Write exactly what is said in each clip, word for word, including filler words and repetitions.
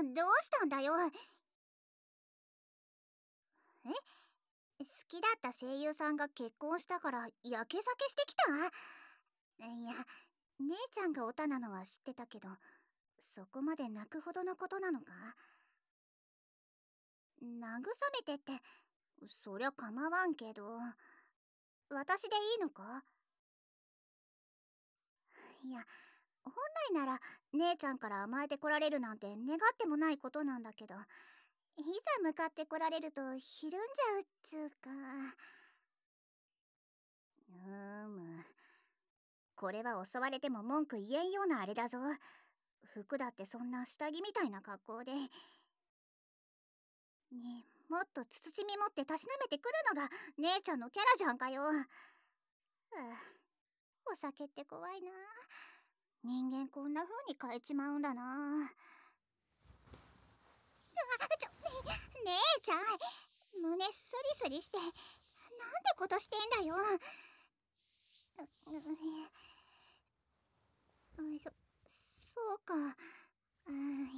どうしたんだよ。え、好きだった声優さんが結婚したからやけ酒してきた？いや、姉ちゃんがオタなのは知ってたけど、そこまで泣くほどのことなのか？慰めてって、そりゃ構わんけど、私でいいのか？いや、本来なら姉ちゃんから甘えてこられるなんて願ってもないことなんだけど、いざ向かってこられるとひるんじゃうっつうか。うーむ、これは襲われても文句言えんようなあれだぞ。服だってそんな下着みたいな格好で。ねえ、もっと慎み持ってたしなめてくるのが姉ちゃんのキャラじゃんかよ。はあ、お酒って怖いな。人間こんな風に変えちまうんだな。あ、ちょ、ね、姉ちゃん、胸スリスリしてなんてことしてんだよ。う、う、う、そ、そうか。うん、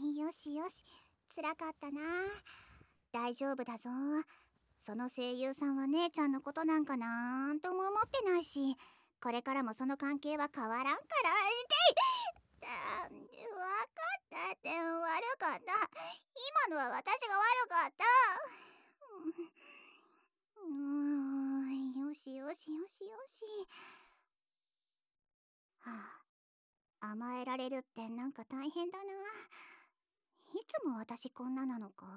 よしよし、つらかったな。大丈夫だぞ。その声優さんは姉ちゃんのことなんかなんとも思ってないし、これからもその関係は変わらんから。でい、あ、分かったって。悪かった。今のは私が悪かった。うーん、よしよしよしよし。はあ、甘えられるってなんか大変だな。いつも私こんななのか。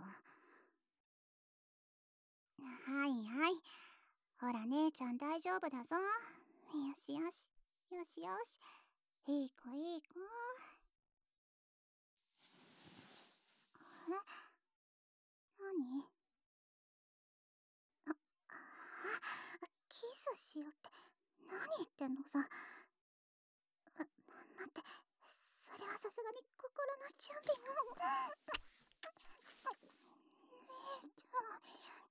はいはい。ほら姉ちゃん大丈夫だぞ。よしよし。よしよし。いい子いい子。え、何？あ、あ、キスしようって何言ってんのさ。あ、待って、それはさすがに心の準備が。姉ちゃん、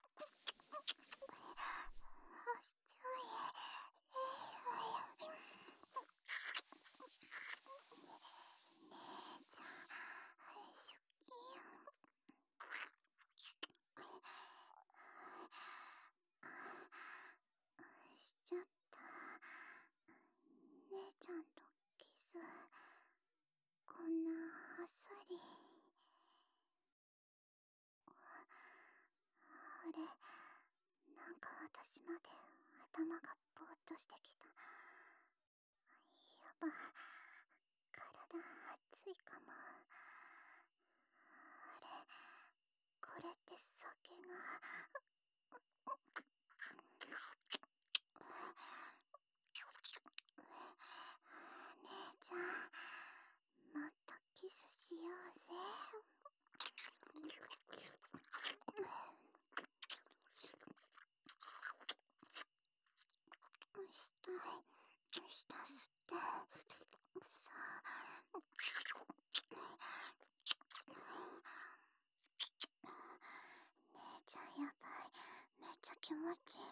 しちゃった。姉ちゃんとキス、こんなあっさり。あれ、なんか私まで頭がぼーっとしてきた。やば、体熱いかも。あれ、これって酒が。姉ちゃん、もっとキスしようぜ。したい、したすってさあ。姉ちゃんやばい、めっちゃ気持ちいい。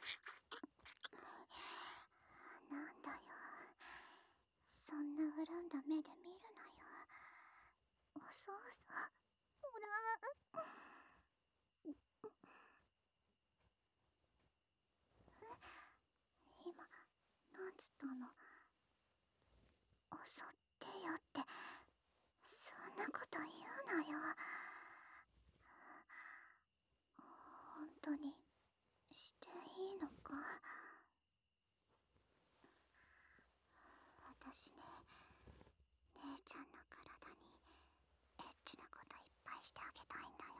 なんだよ、そんな恨んだ目で見るなよ。おそうそう、ほら。え、今なんつったの？襲ってよって、そんなこと言うなよ。本当にしていいのか？私ね、姉ちゃんの体にエッチなこといっぱいしてあげたいんだよ。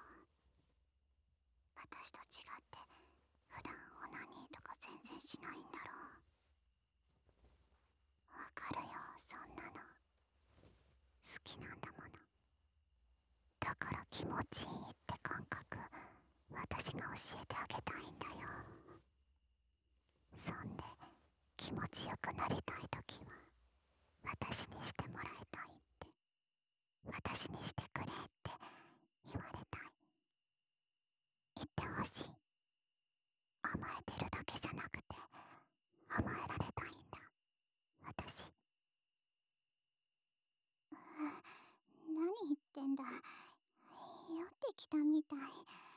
私と違って普段オナニーとか全然しないんだろう。わかるよ、そんなの。好きなんだもの。だから気持ちいいって感覚、私が教えてあげたいんだよ。そんで気持ちよくなりたいときは、私にしてもらいたいって、私にしてくれって言われたい。言ってほしい。甘えてるだけじゃなくて、甘えられたいんだ、私。何言ってんだ。 きたみたい。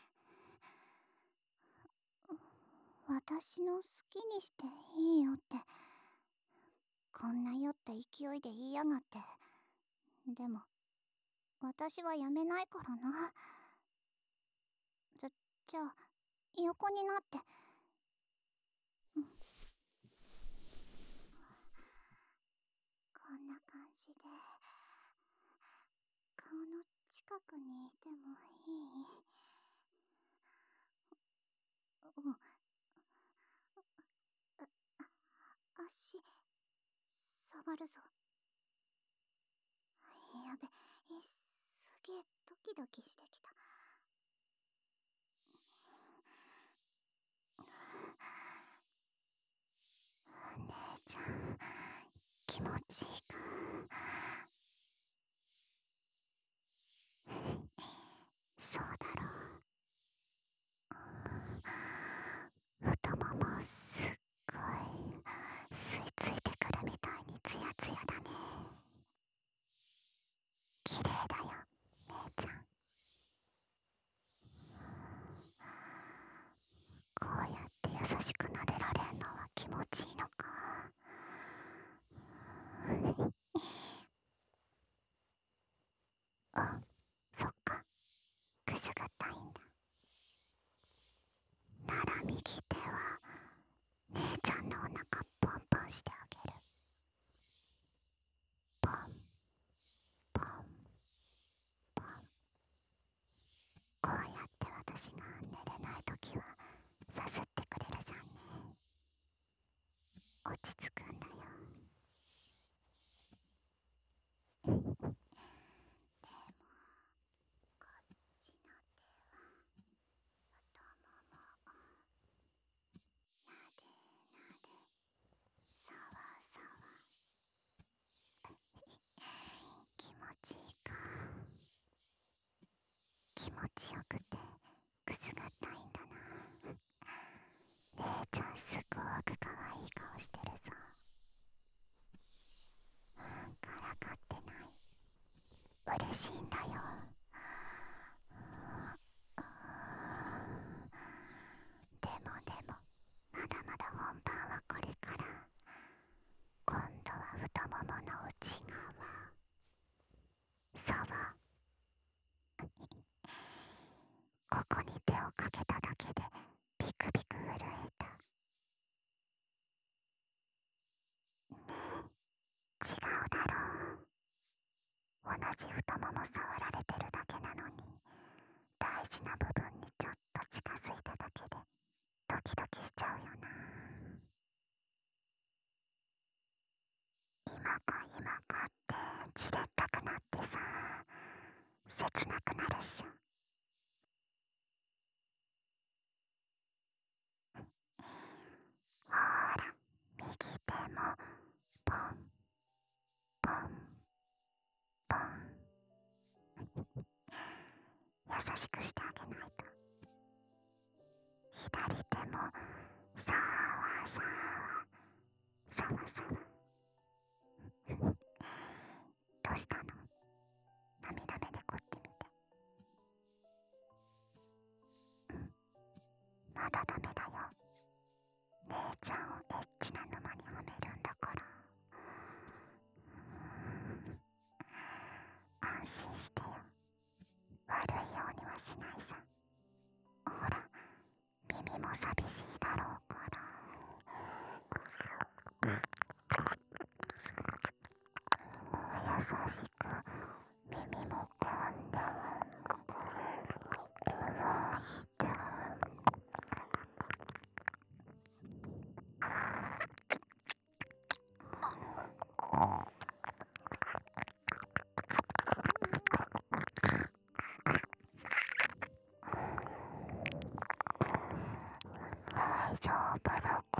私の好きにしていいよってこんな酔った勢いで言いやがって。でも私はやめないからな。じゃ、じゃあ横になって。うん、こんな感じで顔の近くにいてもいい？うん。足触るぞ。やべ、すげえドキドキしてきた。姉ちゃん、気持ちいいか？そうだろう。太ももすっごい吸い付いてくるみたいにツヤツヤだね。綺麗だよ、姉ちゃん。こうやって優しく撫でられんのは気持ちいいのか？うん、そっか、くすぐったいんだ。なら右手は姉ちゃんのお腹ポンポンしてあげる。ポンポンポン。こうやって私が寝れないときはさすってくれるじゃんね。落ち着くんだよ。でもこっちの手は太ももをなでなで、さわさわ。気持ちいいか？気持ちよくてくすぐったいんだな。姉ちゃんすごくかわいい顔してるぞ。からかってない？嬉しいんだよ。でもでもまだまだ本番はこれから。今度は太ももの内側、さわ。ここに手をかけただけでビクビク震えた。ねえ、違うだろう。同じ太もも触られてるだけなのに大事な部分にちょっと近づいただけでドキドキしちゃうよな。今か今かってじれったくなってさ、切なくなるっしょ。ほら、右手もポンポンポン。優しくしてあげないと。左手もさわさわさわさわ。どうしたの？涙目でこってみて。うん、まだダメだよ。姉ちゃんをエッチな沼にはめるんだから。安心してよ。悪いようにはしないさ。ほら、耳も寂しいだろうから。優しく耳も噛んでおいて。大丈夫だから。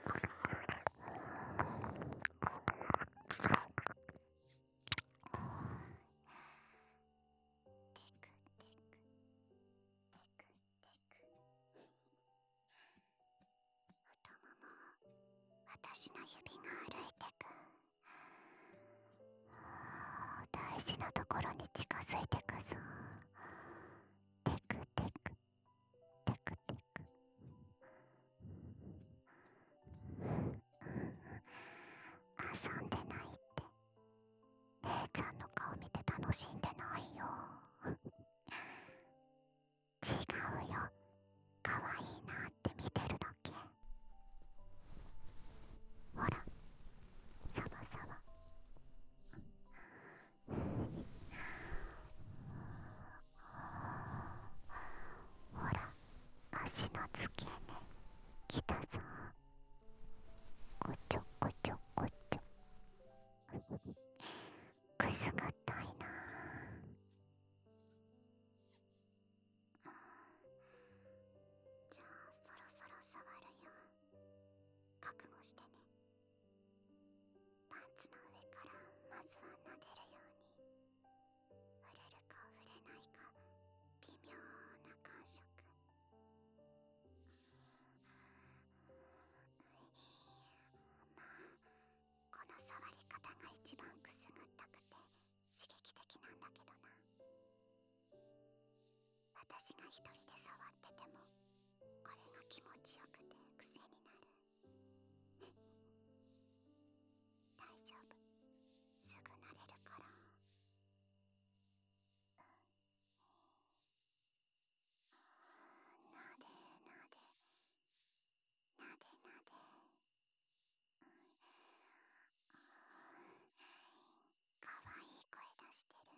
私の指が歩いてく。大事なところに近づいてくぞ。 私が一人で触っててもこれが気持ちよくて癖になる。大丈夫、すぐ慣れるから。なでなでなでなで、かわいい声出してる。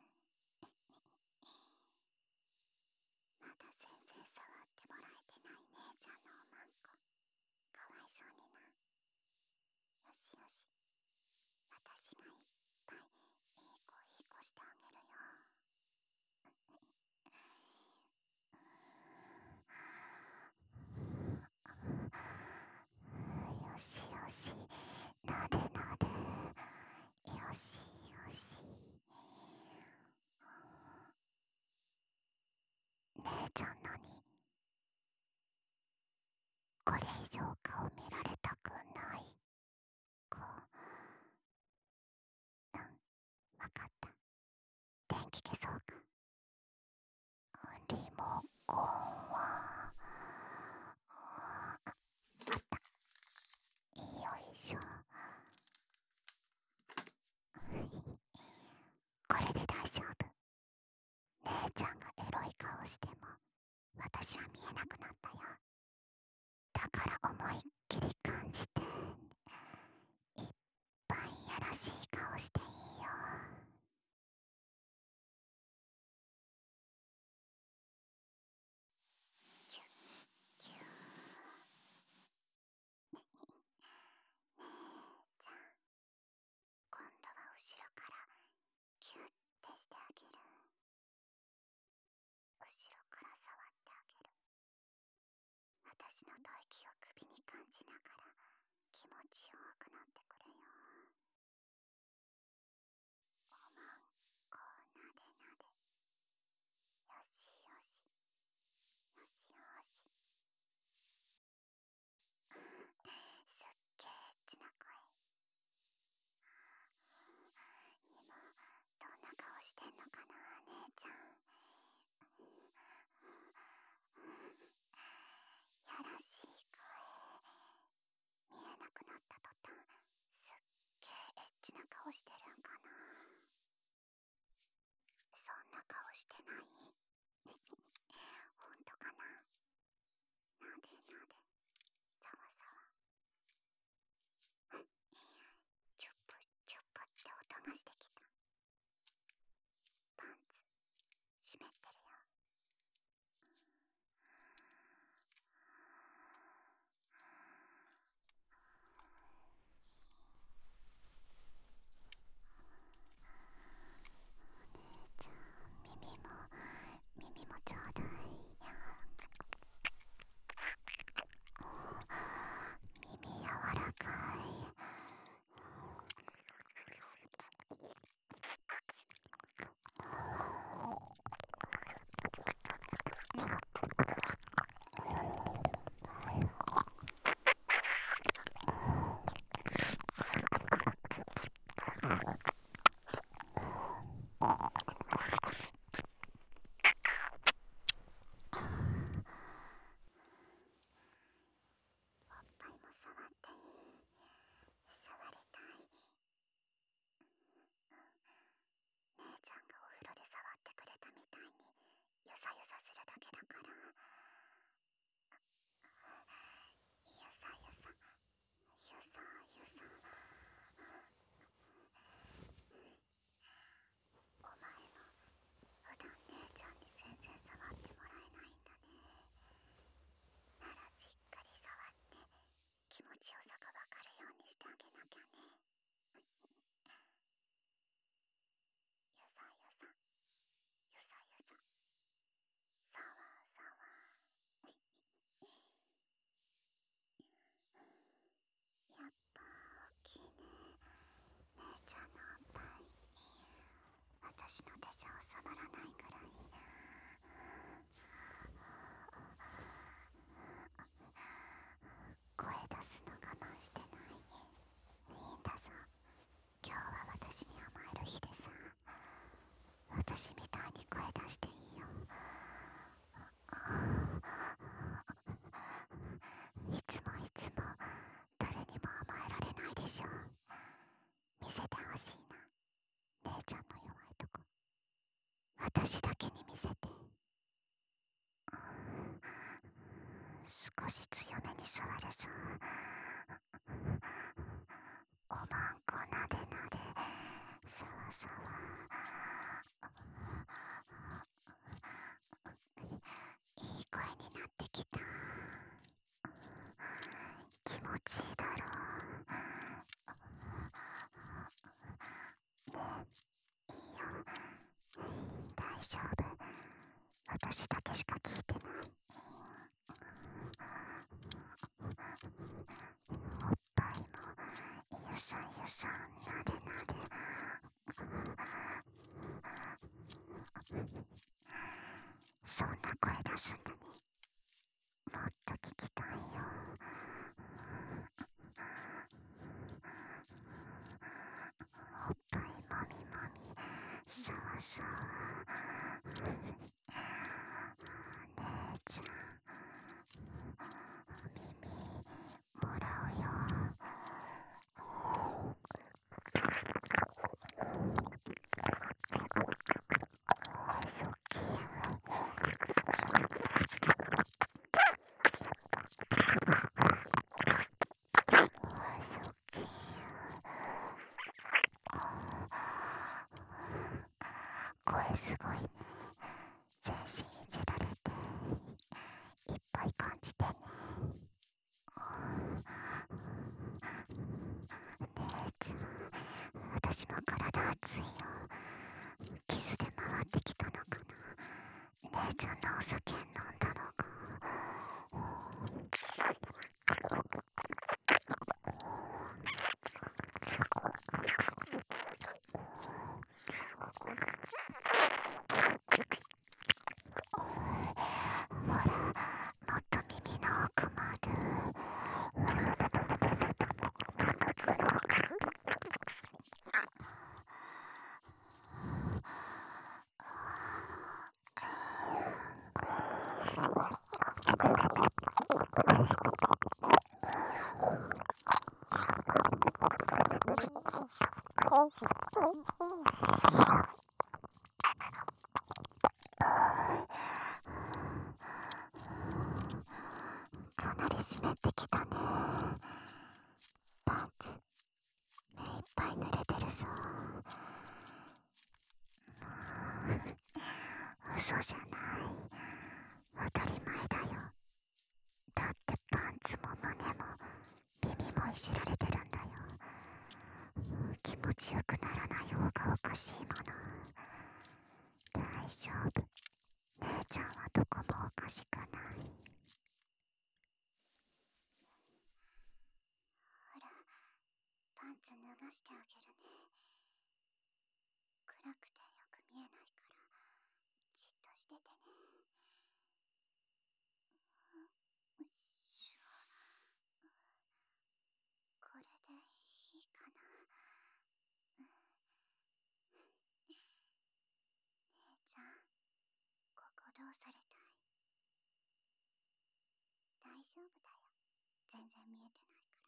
まだ全然触ってもらえてない姉ちゃんのおまんこ、かわいそうにな。よしよし、私がいっぱいいい子いい子してあげるよ。よしよし、なでなで、よしよし。姉ちゃん何？これ以上顔見られたくないか。うん、わかった。電気消そうか。リモコンはあった。よいしょ。これで大丈夫。姉ちゃんがエロい顔しても私は見えなくなったよ。だから思いっきり感じて、いっぱいやらしい顔していいよ。キュッキュー。ねえちゃん、今度は後ろからキュッてしてあげる。後ろから触ってあげる。私の吐息を首に感じながら気持ちよくなってくれよ。おまんこなでなで、よしよしよしよし。すっげーエッチな声。今どんな顔してんのかな姉ちゃん。やらしい声。見えなくなった途端すっげーエッチな顔してるんかな。そんな顔してない？ほんとかな。なでなで、ざわざわ。チュップチュップって音がしてきた。パンツ湿ってるよ。姉ちゃん、耳も耳もちょうだい。耳柔らかい。おっぱいも触っていい？触りたい。姉ちゃんがお風呂で触ってくれたみたいにゆさゆさするだけだから。ゆさゆさゆさゆさ。お前も普段姉ちゃんに全然触ってもらえないんだね。ならじっくり触って気持ちよさがわかるようにしてあげなきゃね。ゆさゆさゆさゆさ、さわさわ。やっぱ大きいね、姉ちゃんのおっぱい。私の手じゃ収まらないぐらい。声出すの我慢してない？いいんだぞ。今日は私に甘える日でさ、私みたいに声出していいよ。 私だけに見せて。少し強めに触るぞ。おまんこなでなで、さわさわ。いい声になってきた。気持ちいいだろう。ねえ、いいよ。大丈夫。私だけしか聞いてない。おっぱいもゆさゆさなでなで。そんな声出すんだね。もっと聞きたいよ。おっぱいもみもみ、さわさわ。姉ちゃん、耳もらうよ。声すごいね。全身いじられていっぱい感じてね。姉ちゃん、私も体熱いよ。キスで回ってきたのかな。姉ちゃんのお酒飲んだのか。ほら、もっと耳の奥まで。かなり湿ってきたね。パンツ目いっぱい濡れてるぞ。嘘じゃない。当たり前だよ。だってパンツも胸も耳もいじられてるんだよ。気持ちよくならない方がおかしいもの。大丈夫。姉ちゃんはどこもおかしくない。ほら、パンツ脱がしてあげるね。暗くてよく見えないからじっとしててね。よいしょ。これでいいかな。姉ちゃん、ここどうされたい？大丈夫だよ。全然見えてないから。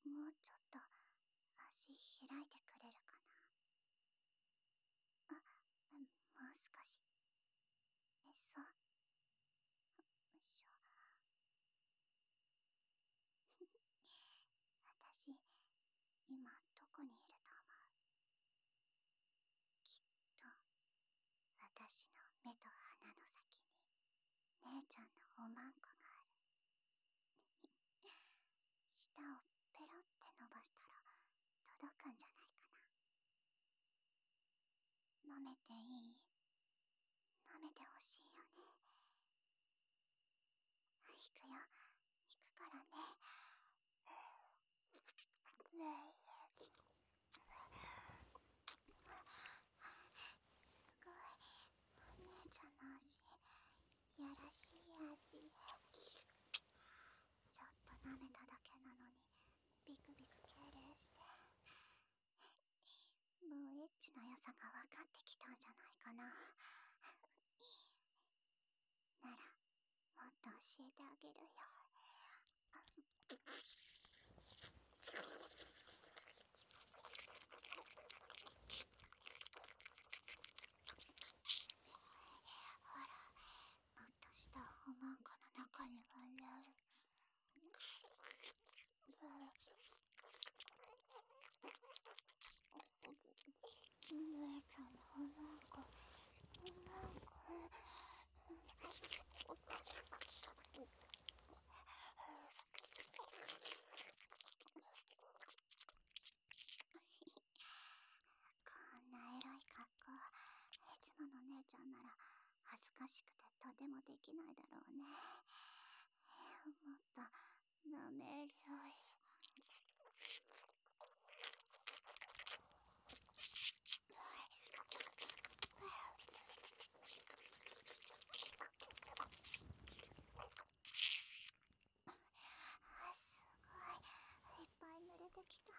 もうちょっと足開いてくれるかな。あ、もう少し。え、そう。よいしょ。私、今どこにいると思う？きっと、私の目と鼻の先に、姉ちゃんのおまんこがある。舌をペロって伸ばしたら届くんじゃないかな。舐めていい？舐めてほしいよね。行くよ。行くからね。すごい。お姉ちゃんの足、やらしい味。ちょっと舐めただけなのにビクビク敬礼して。もうエッチな良さが分かってきたんじゃないかな。なら、もっと教えてあげるよ。 恥ずかしくてとてもできないだろうね。もっと舐めるよ。すごいいっぱい濡れてきた。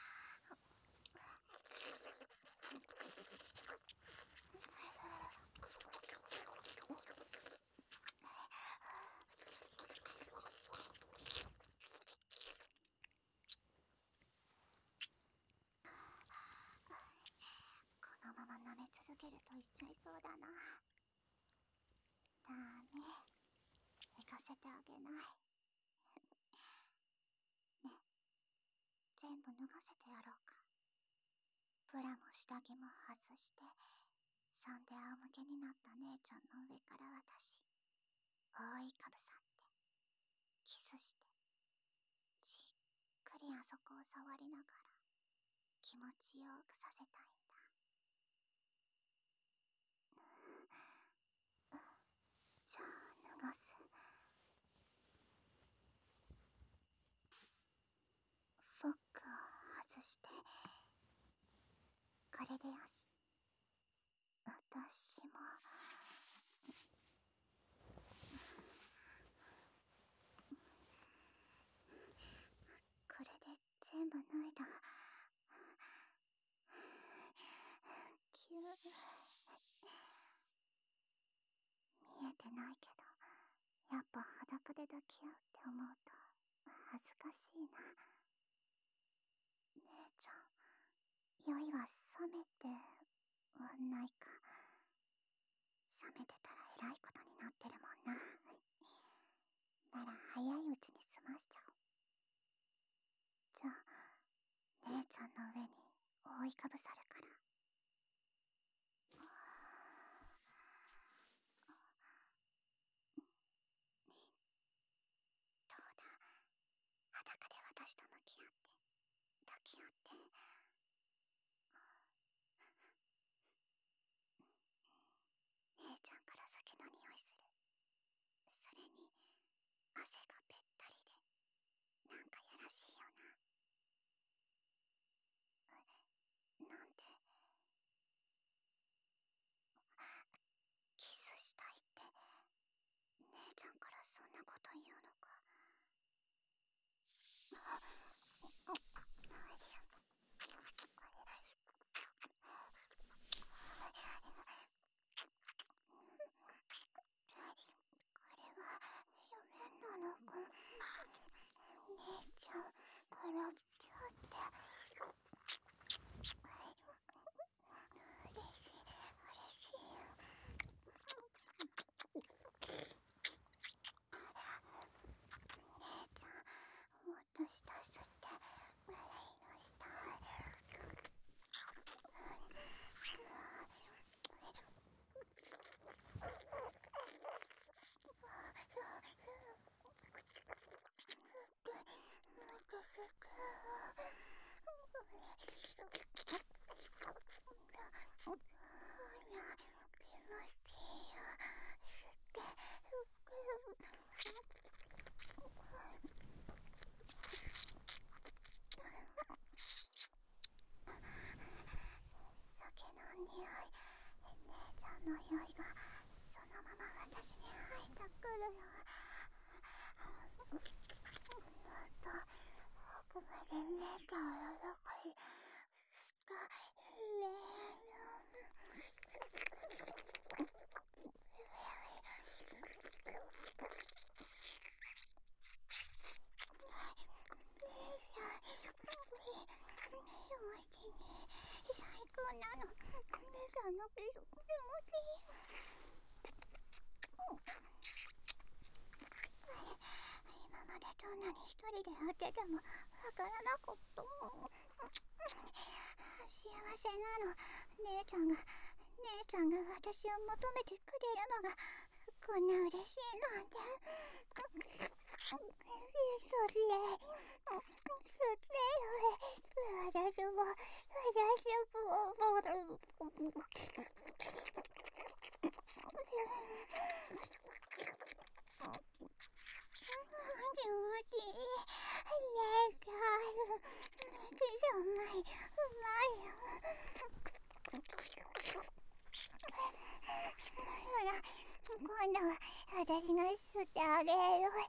このまま舐め続けると言っちゃいそうだな。ダメ、行かせてあげない。ね、全部脱がせてやろうか。ブラも下着も外して、そんで仰向けになった姉ちゃんの上から私、覆いかぶさって、キスして、じっくりあそこを触りながら、気持ちよくさせたいんだ。じゃあ脱がす。フォックを外して、これでよし。私もこれで全部脱いだ。キュー、見えてないけど、やっぱ裸で抱き合うって思うと恥ずかしいな。姉ちゃん、酔いは冷めてはないか。冷めてたらえらいことになってるもんな。なら早いうちに済ましちゃおう。じゃあ姉ちゃんの上に覆いかぶさるから。どうだ、裸で私と向き合って抱き合って。姉ちゃんから酒の匂いする。それに汗がべったりで、なんかやらしいよな。なんでキスしたいって姉ちゃんからそんなこと言うのか。これは夢なのか。姉ちゃんからキュって。嬉しい嬉しい。姉ちゃん、もっとしたすって笑いのしたい。酒の匂い、姉ちゃんの酔いがそのまま私に入ってくるよ。もっと奥まで姉ちゃんの中に深い恋最高なの。姉さんのキス気持ちいい。今までどんなに一人で会っててもわからなかったもん。幸せなの。姉ちゃんが姉ちゃんが私を求めてくれるのがこんな嬉しいなんて。それそれ私も私も今度は私が吸ってあげる。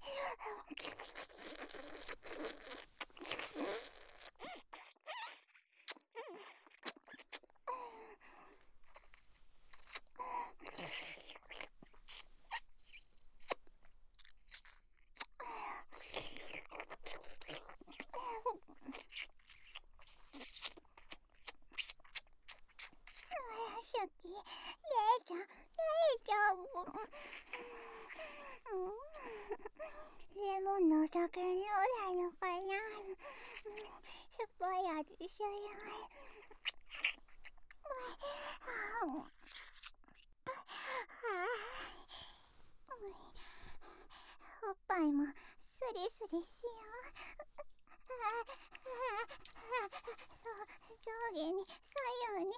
好き、レイちゃん、レイちゃん。レモンの酒飲んだのかな。すごい味する。おっぱいもスリスリしよう。そう、上下に左右に。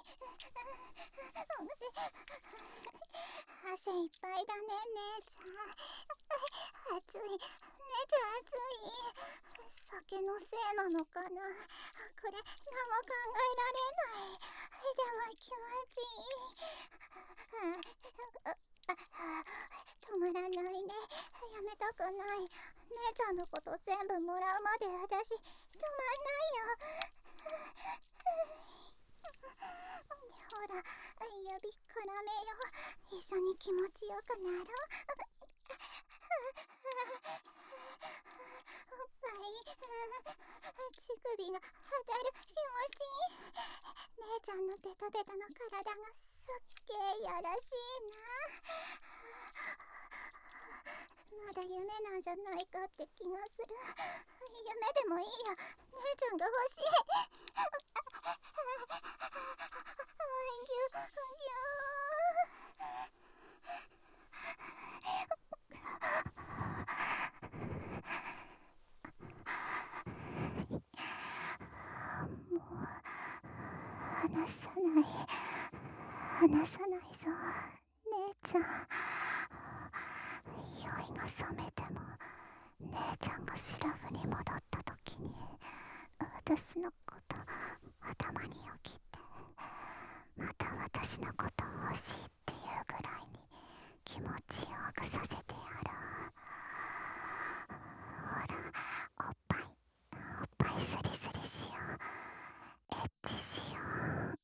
汗いっぱいだね、姉ちゃん。暑い、めちゃ暑い。酒のせいなのかな。これ、何も考えられない。でも気持ちいい。止まらないね。やめたくない。姉ちゃんのこと全部もらうまで私、止まんないよ。ほら、指絡めよう。一緒に気持ちよくなろう。おっぱい、乳首が当たる。気持ちいい。姉ちゃんのベタベタの体がすっげえやらしいな。まだ夢なんじゃないかって気がする。夢でもいいや。姉ちゃんが欲しい。ぎゅぎゅもう離さない離さないぞ、姉ちゃん。酔いが覚めても姉ちゃんがシラフに戻った時に私のこと頭によぎってまた私のことを欲しいっていうぐらいに気持ちよくさせてやろう。ほら、おっぱいおっぱいスリスリしよう。エッチしよう。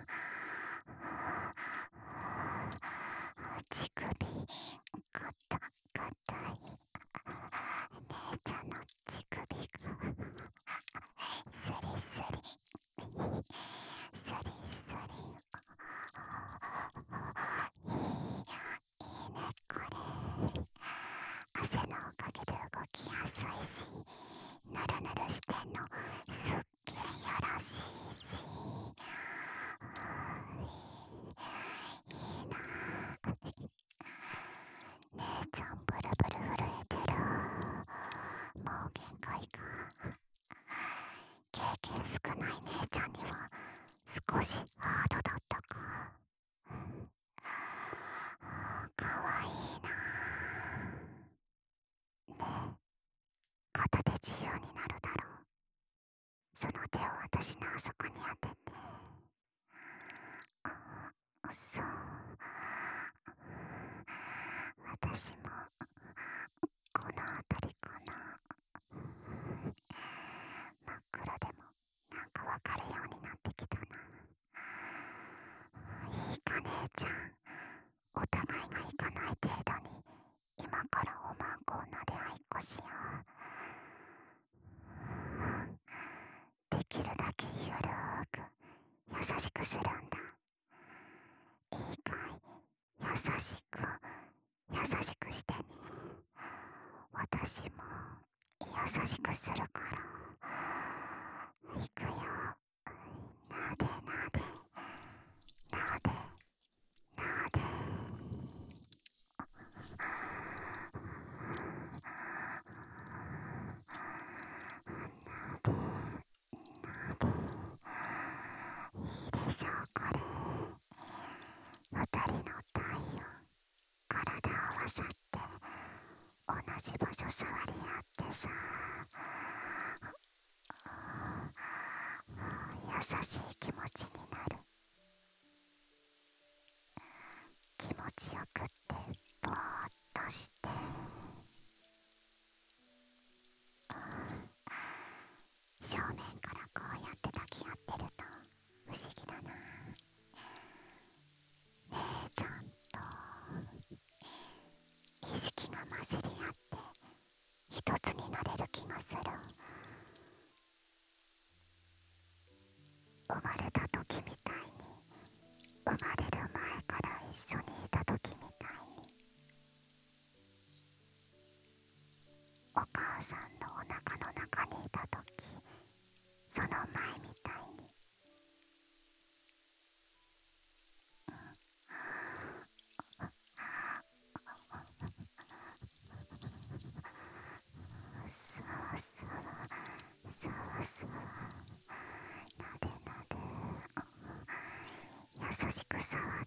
乳首かたかたい。姉ちゃんの乳首がスリスリスリスリ。いい、いいねこれ。汗のおかげで動きやすいし、ぬるぬるしてんのすっげえやらしいし、いいな。姉ちゃんブルブル震えてる。もう限界か。経験少ない姉ちゃんには少しハードだったか。かわいいな。ねえ、片手自由になるだろう。その手を私のあそこに当てて。そう、私もこの辺りかな。真っ暗でもなんかわかるようになってきたな。いいか姉ちゃん、お互いが行かない程度に今からおまんこをなで合いっこしよう。できるだけゆるーく優しくするんだ。いいかい、優しく優しくしてね。私も優しくするから。いくよ。なでなでなでなで。いいでしょうこれ。二人の体温、体正面からこうやって抱き合ってると不思議だな。姉ちゃんと意識が混じり合って一つになれる気がする。生まれた時みたいに、生まれる前から一緒にいた時みたいに、お母さんのお腹の中にいた時、その前みたいに。さわさわさわさわ、なでなで、優しく触って、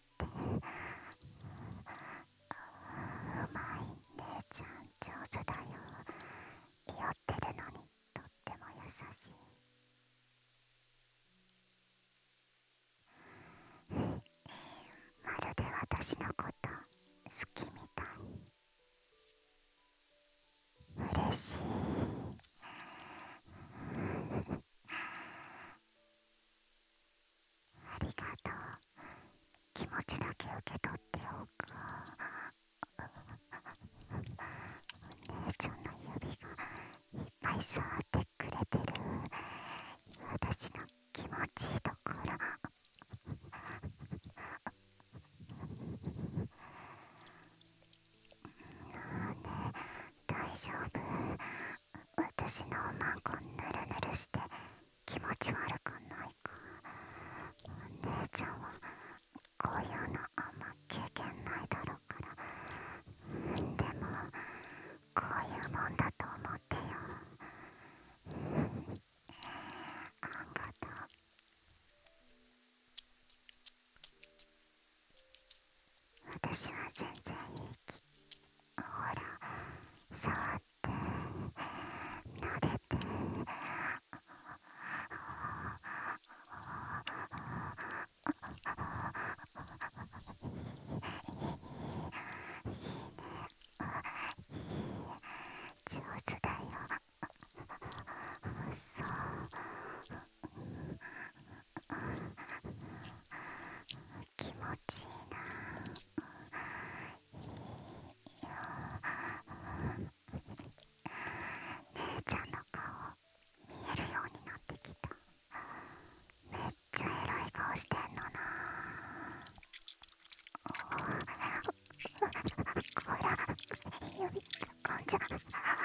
うまい、姉ちゃん上手だよ。酔ってるのにとっても優しい。まるで私のこと好きみたい。嬉しい。ありがとう。気持ちだけ受け取っておく。姉ちゃんの指がいっぱい触ってくれてる。私の気持ちいいところ。ね、大丈夫？私のおまんこぬるぬるして気持ち悪くないか？姉ちゃんはこういうのあんま経験ないだろうから。でもこういうもんだと思ってよ。あんがとう。私は全然いい気。ほら、触って撫でて。上手だよ。そう、気持ちいいな。いいよ。姉ちゃんの顔見えるようになってきた。めっちゃエロい顔してんのな。ほら、指突っ込んじゃう。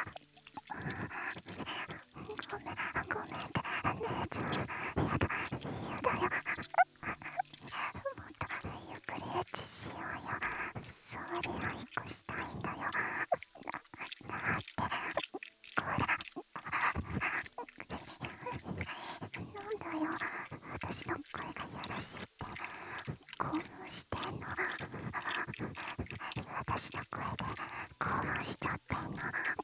ごめん、ごめんって、姉ちゃん。やだ、やだよ。もっとゆっくりエッチしようよ。触り合いっこしたいんだよ。な、なって。こら。なんだよ。私の声がやらしいって。興奮してんの？私の声で興奮しちゃってんの？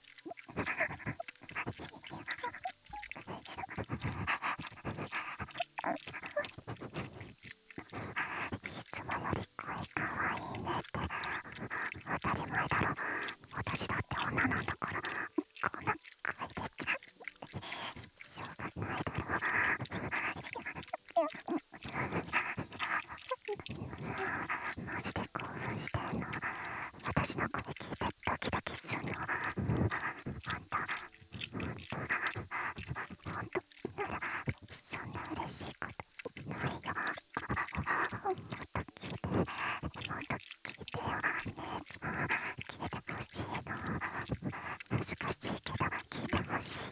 いつもより声かわいいねって。当たり前だろ。私だって女なんだから。こんな声でしょうがないだろ。マジで興奮してんの？私の声聞いてドキドキすんの？あんた、ほんと、ほんとならそんな嬉しいことないよ。もっと聞いて、もっと聞いてよ。姉ちゃん、聞いてほしいの。難しいけど聞いてほしい。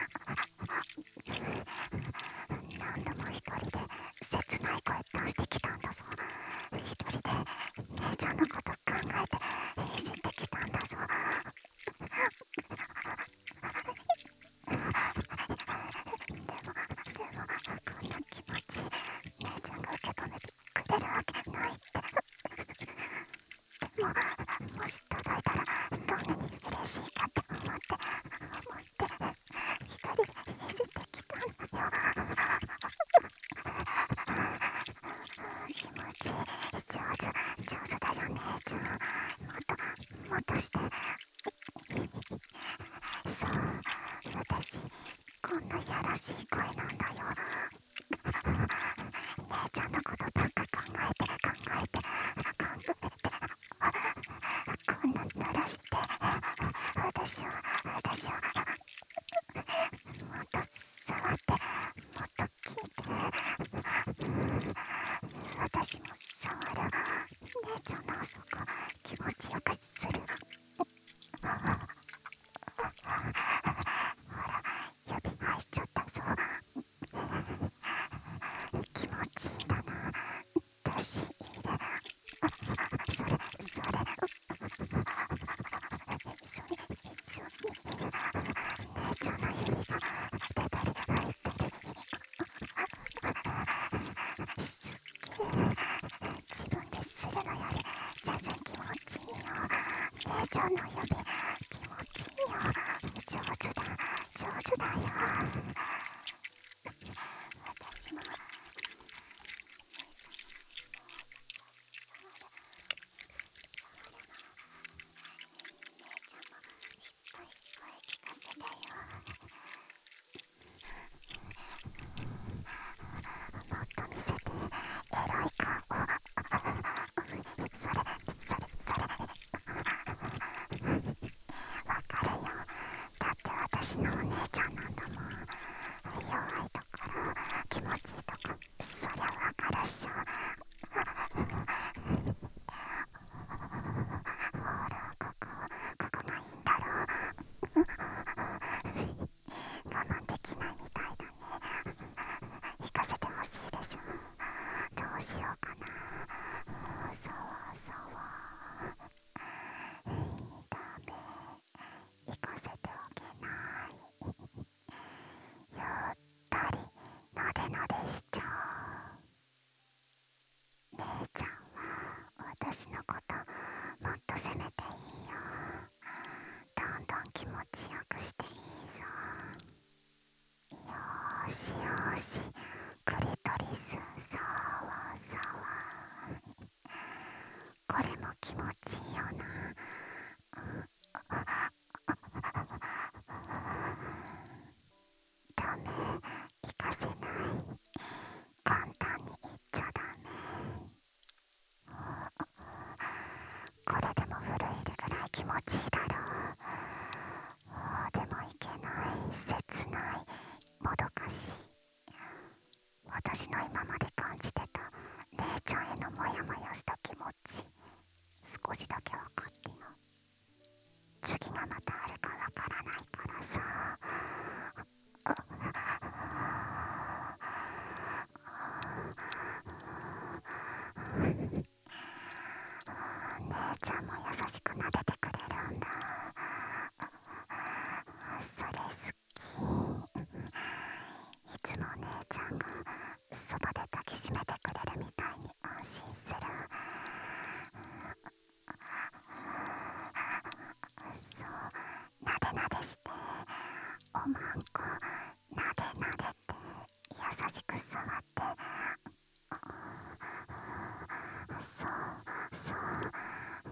何度も一人で切ない声出してきたんだぞ。一人で姉ちゃんのこと考えていじってきたんだぞ。でも、でも、こんな気持ち姉ちゃんが受け止めてくれるわけないって。でも、もし届いたらどんなに嬉しいかって思って、思って一人でいじってきたんだよ。 私も触る。姉ちゃんのあそこ気持ちよくする。ほら指入っちゃったぞ。気持ちいいんだな。出し入れ。それそれそれ一緒に姉ちゃんの指が出たり入ったり。すっげえ。自分でするのより全然気持ちいいよ。姉ちゃんの指気持ちいいよ。上手だ上手だよ。私ももっと見せて、エロい顔。それそれそれわかるよ。だって私のお姉ちゃんなんだもん。弱いところ気持ちいいとこそりゃわかるっしょ。ほらここここがいいんだろう。我慢できないみたいだね。引かせてほしいでしょ。どうしようかな。そわそわ。ダメ。行かせておけない。ゆったりなでなでしちゃう。姉ちゃんは私のこともっと責めていいよ。どんどん気持ちよくしていいぞ。よーしよし、クリトリスさわさわ。これも気持ちいいよな。ダメ、行かせない。簡単に言っちゃダメ。これでも震えるぐらい気持ちいいだろう。でもいけない、切ない、もどかしい。私の今まで感じてた姉ちゃんへのモヤモヤした気持ち、少しだけ分かってよ。次がまたあるかわからないからさ。姉ちゃんも優しく撫でてくれるんだ。それ好き。いつも姉ちゃんがそばで抱きしめてくれるみたいに安心する。そう、なでなでして、おまんこなでなでって優しく触って、そうそう、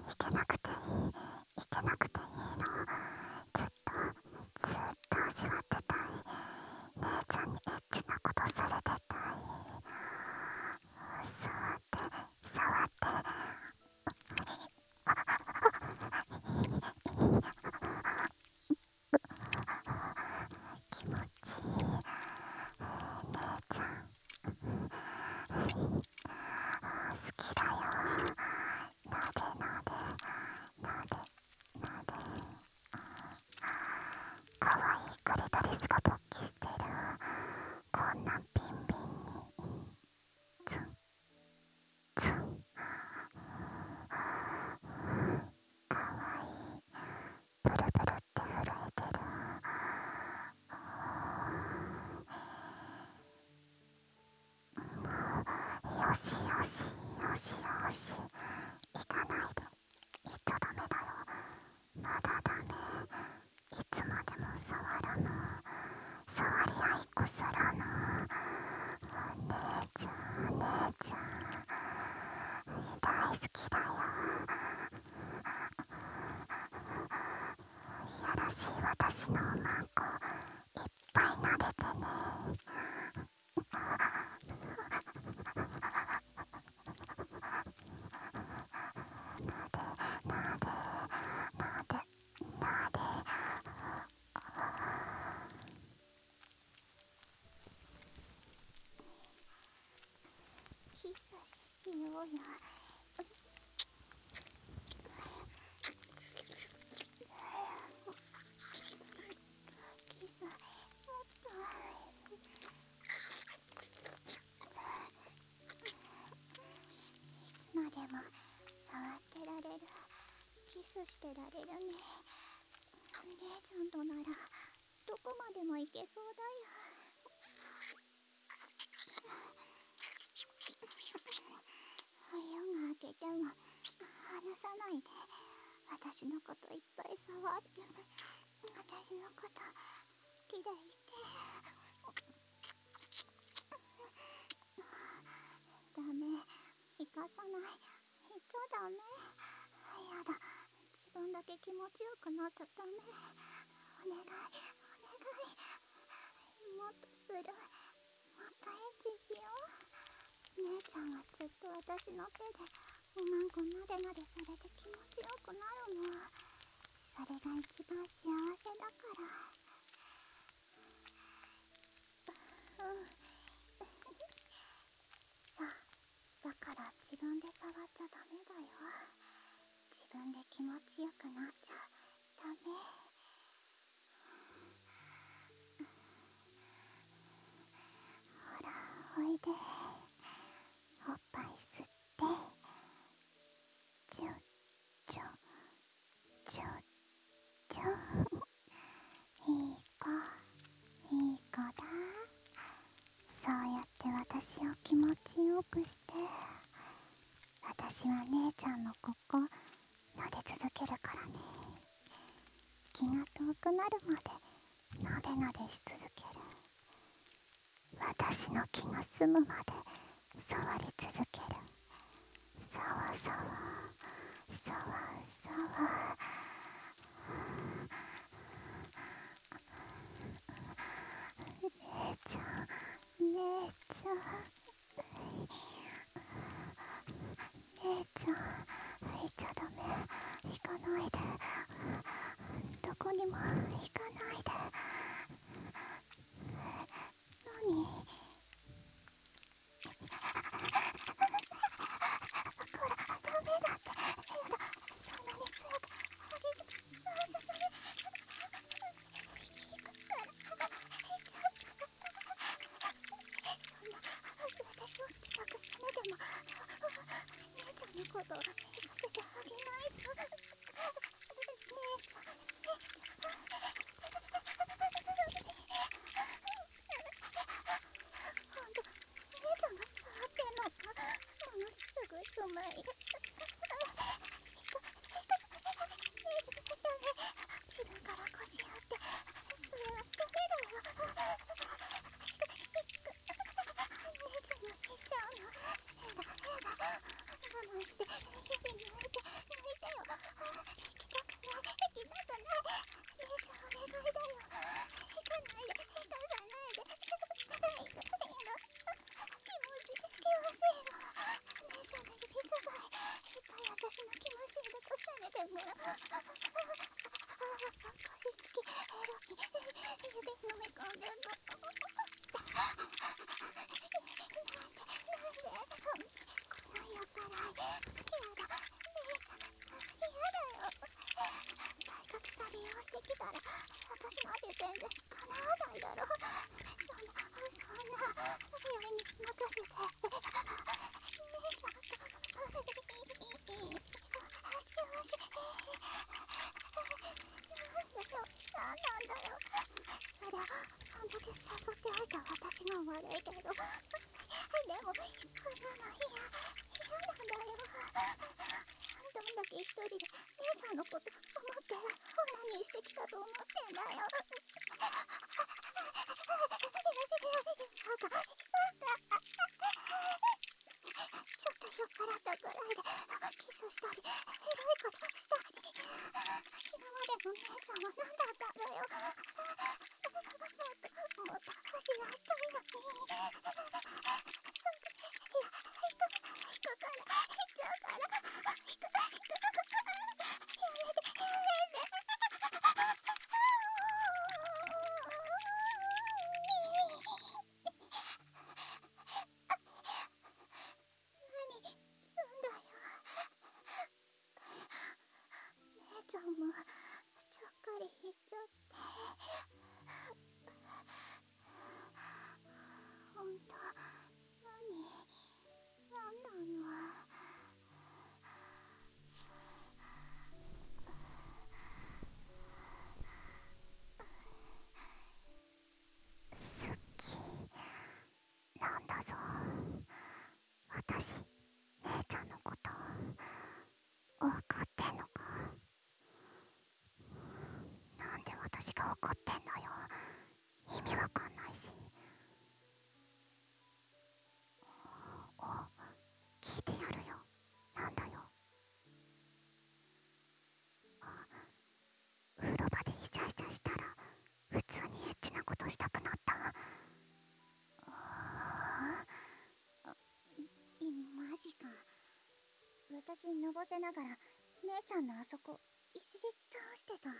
いけなくていい、いけなくていいの。ずっとずっと味わってたい。姉ちゃんにエッチなことされてたい。触って触って。気持ちいい。姉ちゃん好きだよ。なでなでなでなで。かわいいクリトリスが勃起してる。こんなビンビンにツンツン。かわいい。ブルブルって震えてる。よしよしよしよし、行かないで。行っちゃダメだよ。まだダメ。いつまでも触るの。触り合いっこするの。姉ちゃん姉ちゃん大好きだよ。いやらしい私のおまんこいっぱい撫でてね。 よ。キスもっといつまでも触ってられる、キスしてられるね。姉ちゃんとならどこまでも行けそうだよ。夜が明けても離さないで、私のこといっぱい触って、私のこと好きでいて。ダメ、生かさない、言っちゃダメ。やだ、自分だけ気持ちよくなっちゃダメ。お願い、お願い、もっとする、もっとエッチしよう。姉ちゃんがずっと私の手でおまんこなでなでされて気持ちよくなるの。それが一番幸せだから。うん。さあ、だから自分で触っちゃダメだよ。自分で気持ちよくなっちゃダメ。ほら、おいで。おっぱい吸って。ちょちょちょちょいい子、いい子だ。そうやって私を気持ちよくして。私は姉ちゃんのここ撫で続けるからね。気が遠くなるまでなでなでし続ける。私の気が済むまで触り続ける。さわさわさわさわ。姉ちゃん、姉ちゃん、姉ちゃん、行っちゃダメ。行かないで。どこにも行かないで。何？こら、ダメだって。やだ、そんなに強くあげちゃ、そうじゃない。行くから、行っちゃった。そんな、私を近くされても、姉ちゃんのことを行かせてあげないと。姉ちゃん、姉ちゃん。ほんと、姉ちゃんが触ってんのか。ものすごいうまい。自分から腰折って、それはダメだよ。姉ちゃんが見ちゃうの。やだ、やだ。我慢して、指に抜いて、抜いてよ。行きたくない、行きたくない。姉ちゃんお願いだよ。行かないで、行かさないで。行く、行く。気持ち、気まずいの。姉ちゃんの指すごい。いっぱい私の気持ち入れとされてもらう。腰つき、エロに、指飲み込んでく。なんで、なんで、この酔っ払い。やだ、姉ちゃん、嫌だよ。体格差利用してきたら、私なんて全然叶わないだろ。そんな、そんな、酔いに任せて。姉ちゃん、いい、いい、気持ちいい。なんだよ、なんなんだよ。そりゃ、あんだけ誘っておいた私が悪いけど。でも、こんなの嫌、嫌なんだよ。どんだけ一人で姉ちゃんのこと思ってオナニーしてきたと思ってんだよ。バカ、バカ。ちょっと酔っ払ったくらいでキスしたりエロいことしたり。今までの姉ちゃんは何だったんだよ。もっともっと走らしたいのに。いや、行く、行くから、行っちゃうから。行く、行く。やめて、やめて。 私姉ちゃんのこと分かってんのか。なんで私が怒ってんのよ。意味わかんないし。お、聞いてやるよ。なんだよ。風呂場でイチャイチャしたら普通にエッチなことしたくなった。いマジか。私のぼせながら姉ちゃんのあそこいじり倒してた。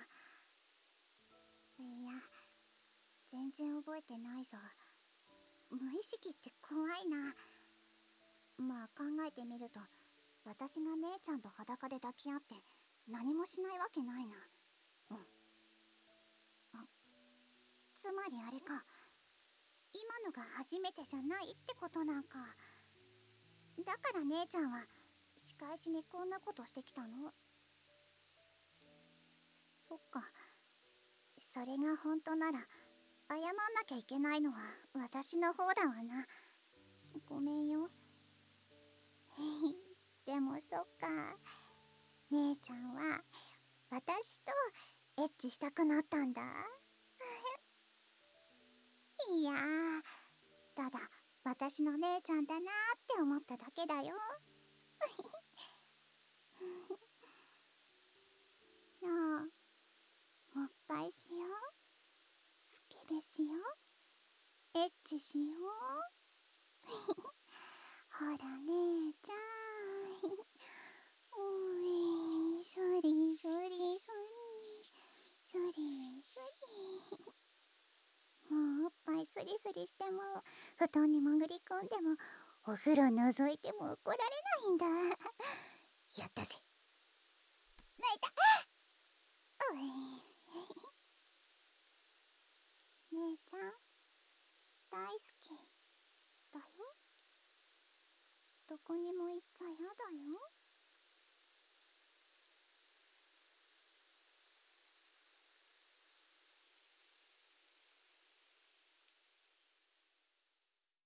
いや全然覚えてないぞ。無意識って怖いな。まあ考えてみると私が姉ちゃんと裸で抱き合って何もしないわけないな。うん。あ、つまりあれか、今のが初めてじゃないってことなんか。だから姉ちゃんは仕返しにこんなことしてきたの。そっか、それが本当なら謝んなきゃいけないのは私の方だわな。ごめんよ。でもそっか、姉ちゃんは私とエッチしたくなったんだ。いやー、ただ私の姉ちゃんだなーって思っただけだよ。なあ、もっかいしよう。スケベしよう。エッチしよう。ほら姉ちゃん。おい、そりそりそり。そりそり。もうおっぱいスリスリしても布団に潜り込んでもお風呂覗いても怒られないんだ。やったぜ。